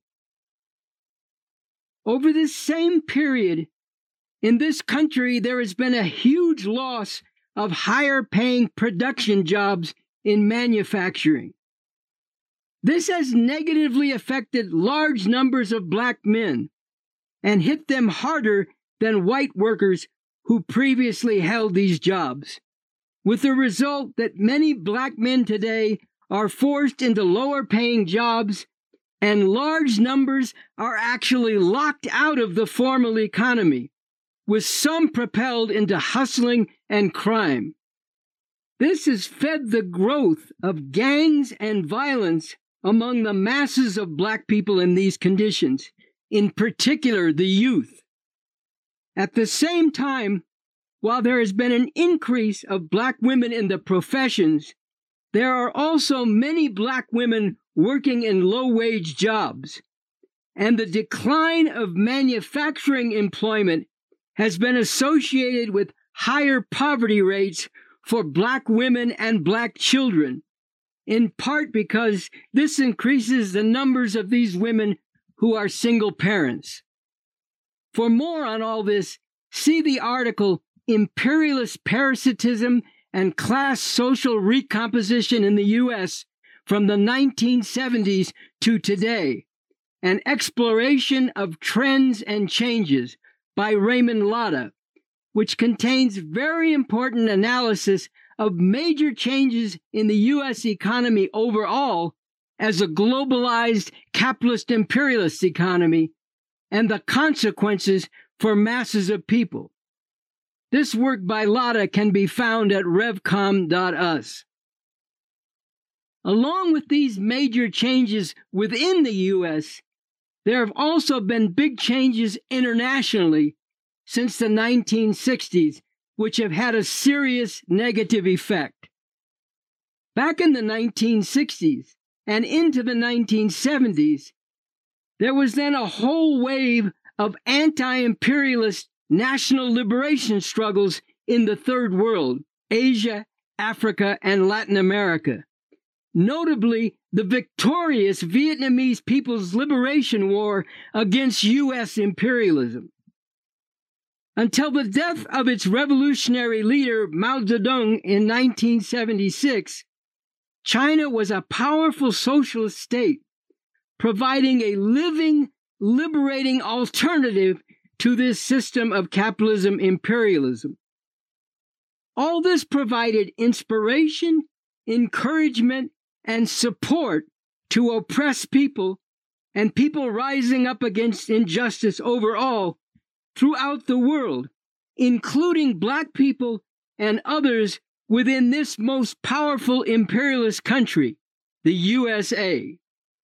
[SPEAKER 4] Over this same period, in this country, there has been a huge loss of higher-paying production jobs in manufacturing. This has negatively affected large numbers of black men and hit them harder than white workers who previously held these jobs, with the result that many black men today are forced into lower-paying jobs, and large numbers are actually locked out of the formal economy, with some propelled into hustling and crime. This has fed the growth of gangs and violence among the masses of black people in these conditions, in particular the youth. At the same time, while there has been an increase of black women in the professions, there are also many black women working in low-wage jobs, and the decline of manufacturing employment has been associated with higher poverty rates for black women and black children, in part because this increases the numbers of these women who are single parents. For more on all this, see the article Imperialist Parasitism and Class Social Recomposition in the U S from the nineteen seventies to today, an exploration of trends and changes by Raymond Latta, which contains very important analysis of major changes in the U S economy overall as a globalized capitalist imperialist economy and the consequences for masses of people. This work by Latta can be found at revcom dot u s. Along with these major changes within the U S, there have also been big changes internationally since the nineteen sixties, which have had a serious negative effect. Back in the nineteen sixties and into the nineteen seventies, there was then a whole wave of anti-imperialist national liberation struggles in the Third World, Asia, Africa, and Latin America. Notably, the victorious Vietnamese People's Liberation War against U S imperialism. Until the death of its revolutionary leader Mao Zedong in nineteen seventy-six, China was a powerful socialist state, providing a living, liberating alternative to this system of capitalism imperialism. All this provided inspiration, encouragement, and support to oppressed people and people rising up against injustice overall throughout the world, including black people and others within this most powerful imperialist country, the U S A.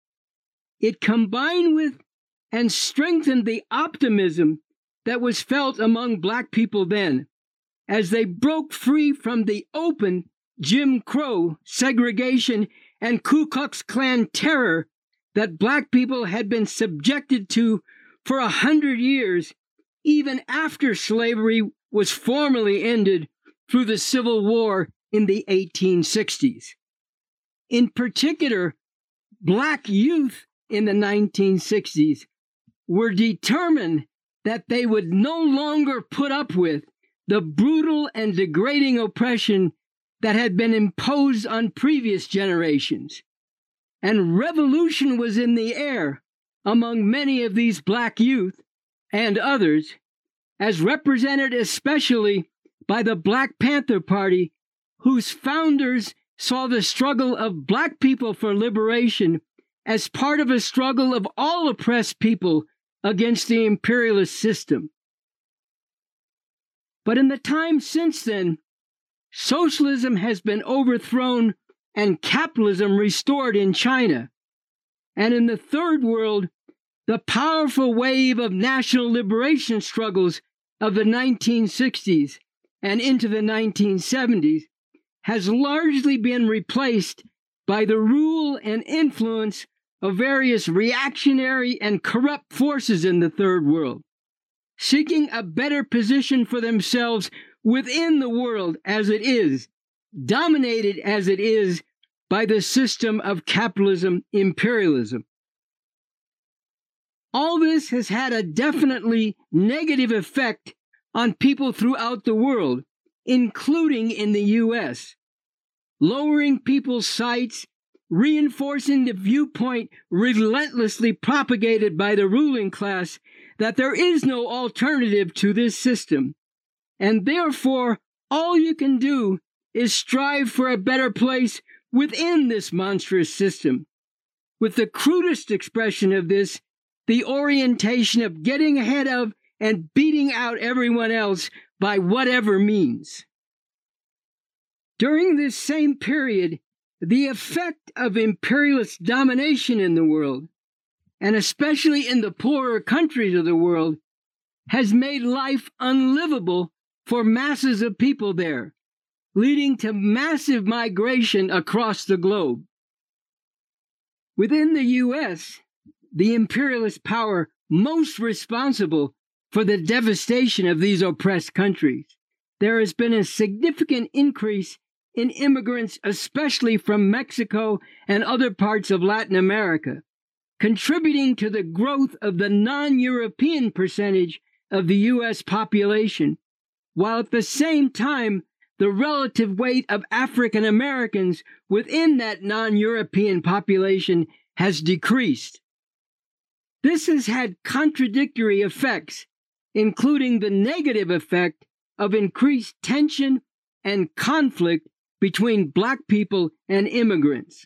[SPEAKER 4] It combined with and strengthened the optimism that was felt among black people then, as they broke free from the open Jim Crow, segregation, and Ku Klux Klan terror that black people had been subjected to for a hundred years, even after slavery was formally ended through the Civil War in the eighteen sixties. In particular, black youth in the nineteen sixties were determined that they would no longer put up with the brutal and degrading oppression that had been imposed on previous generations. And revolution was in the air among many of these black youth and others, as represented especially by the Black Panther Party, whose founders saw the struggle of black people for liberation as part of a struggle of all oppressed people against the imperialist system. But in the time since then, socialism has been overthrown and capitalism restored in China. And in the Third World, The powerful wave of national liberation struggles of the nineteen sixties and into the nineteen seventies has largely been replaced by the rule and influence of various reactionary and corrupt forces in the Third World, seeking a better position for themselves within the world as it is, dominated as it is by the system of capitalism imperialism. All this has had a definitely negative effect on people throughout the world, including in the U S, lowering people's sights, reinforcing the viewpoint relentlessly propagated by the ruling class that there is no alternative to this system, and therefore all you can do is strive for a better place within this monstrous system, with the crudest expression of this, the orientation of getting ahead of and beating out everyone else by whatever means. During this same period, the effect of imperialist domination in the world, and especially in the poorer countries of the world, has made life unlivable for masses of people there, leading to massive migration across the globe. Within the U S, the imperialist power most responsible for the devastation of these oppressed countries, there has been a significant increase in immigrants, especially from Mexico and other parts of Latin America, contributing to the growth of the non-European percentage of the U S population, while at the same time the relative weight of African Americans within that non-European population has decreased. This has had contradictory effects, including the negative effect of increased tension and conflict between black people and immigrants.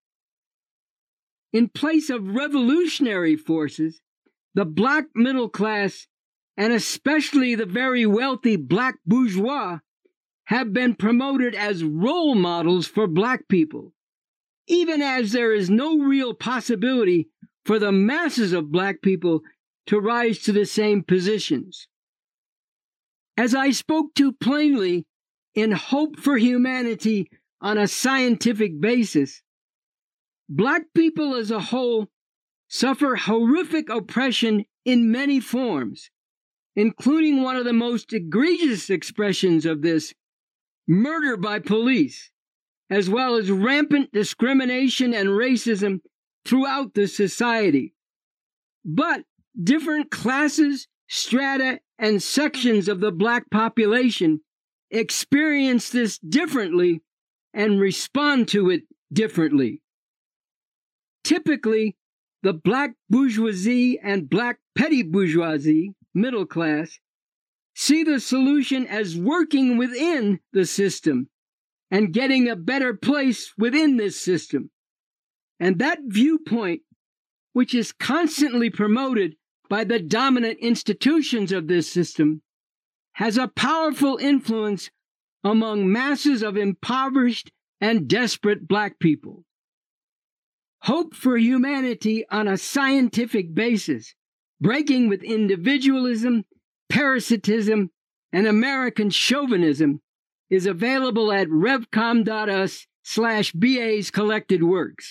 [SPEAKER 4] In place of revolutionary forces, the black middle class, and especially the very wealthy black bourgeois, have been promoted as role models for black people, even as there is no real possibility for the masses of black people to rise to the same positions. As I spoke to plainly in Hope for Humanity on a Scientific Basis, black people as a whole suffer horrific oppression in many forms, including one of the most egregious expressions of this, murder by police, as well as rampant discrimination and racism throughout the society. But different classes, strata, and sections of the black population experience this differently and respond to it differently. Typically, the black bourgeoisie and black petty bourgeoisie, middle class, see the solution as working within the system and getting a better place within this system. And that viewpoint, which is constantly promoted by the dominant institutions of this system, has a powerful influence among masses of impoverished and desperate black people. Hope for Humanity on a Scientific Basis, breaking with individualism, parasitism, and American chauvinism, is available at revcom.us slash BA's collected works.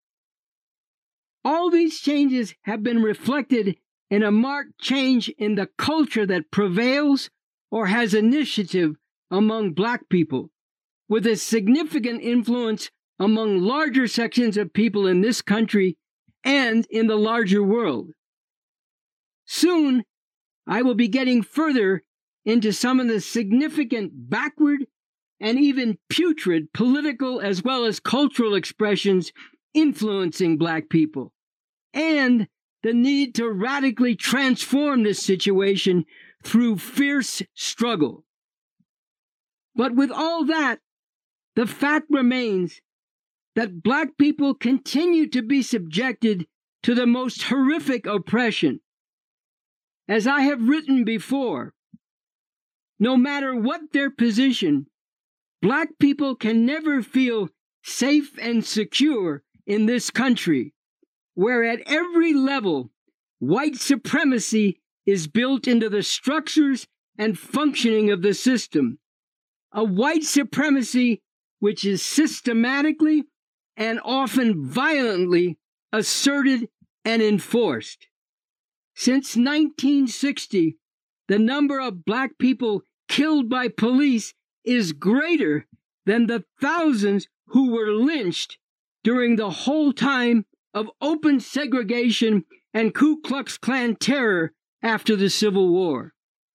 [SPEAKER 4] All these changes have been reflected in a marked change in the culture that prevails or has initiative among black people, with a significant influence among larger sections of people in this country and in the larger world. Soon, I will be getting further into some of the significant backward and even putrid political as well as cultural expressions influencing black people, and the need to radically transform this situation through fierce struggle. But with all that, the fact remains that black people continue to be subjected to the most horrific oppression. As I have written before, no matter what their position, black people can never feel safe and secure in this country, where at every level White supremacy is built into the structures and functioning of the system. A white supremacy which is systematically and often violently asserted and enforced. Since nineteen sixty, the number of black people killed by police is greater than the thousands who were lynched during the whole time of open segregation and Ku Klux Klan terror after the Civil War.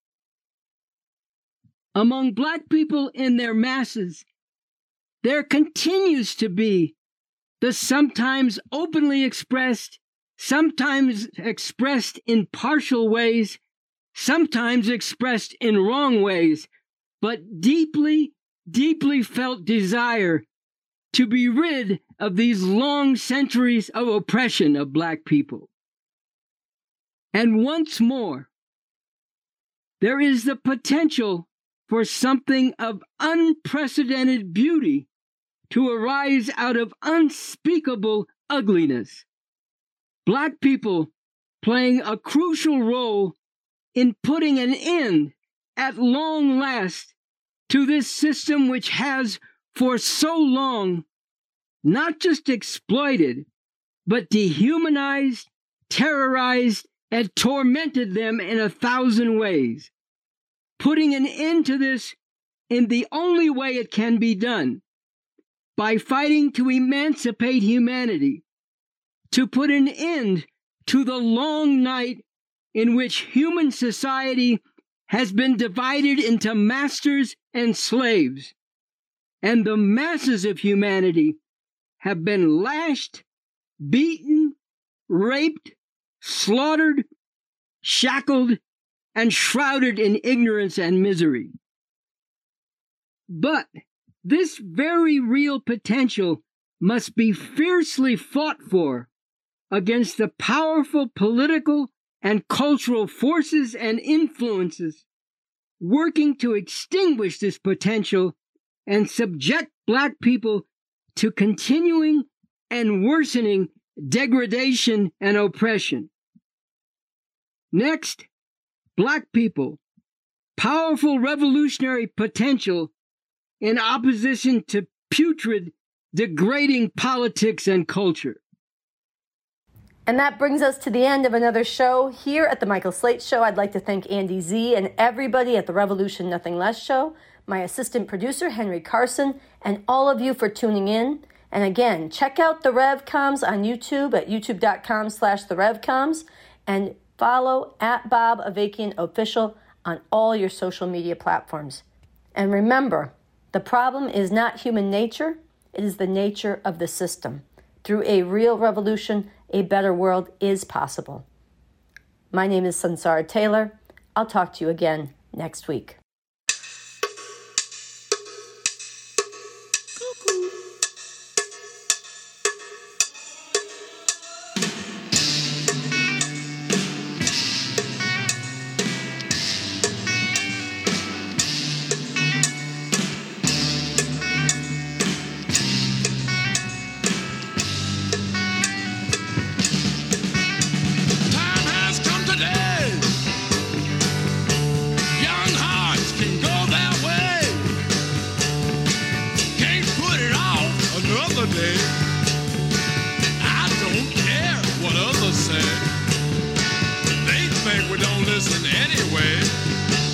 [SPEAKER 4] Among black people in their masses, there continues to be the sometimes openly expressed, sometimes expressed in partial ways, sometimes expressed in wrong ways, but deeply, deeply felt desire to be rid of these long centuries of oppression of black people. And once more, there is the potential for something of unprecedented beauty to arise out of unspeakable ugliness. Black people playing a crucial role in putting an end, at long last, to this system which has for so long not just exploited, but dehumanized, terrorized, and tormented them in a thousand ways. Putting an end to this in the only way it can be done, by fighting to emancipate humanity, to put an end to the long night in which human society has been divided into masters and slaves, and the masses of humanity have been lashed, beaten, raped, slaughtered, shackled, and shrouded in ignorance and misery. But this very real potential must be fiercely fought for against the powerful political and cultural forces and influences working to extinguish this potential and subject black people to continuing and worsening degradation and oppression. Next, black people, powerful revolutionary potential in opposition to putrid, degrading politics and culture.
[SPEAKER 1] And that brings us to the end of another show here at the Michael Slate Show. I'd like to thank Andy Z and everybody at the Revolution Nothing Less Show, my assistant producer, Henry Carson, and all of you for tuning in. And again, check out the RevComs on YouTube at youtube.com slash the RevComs, and follow at Bob Avakian Official on all your social media platforms. And remember, the problem is not human nature, it is the nature of the system. Through a real revolution, a better world is possible. My name is Sansara Taylor. I'll talk to you again next week.
[SPEAKER 11] They think we don't listen anyway.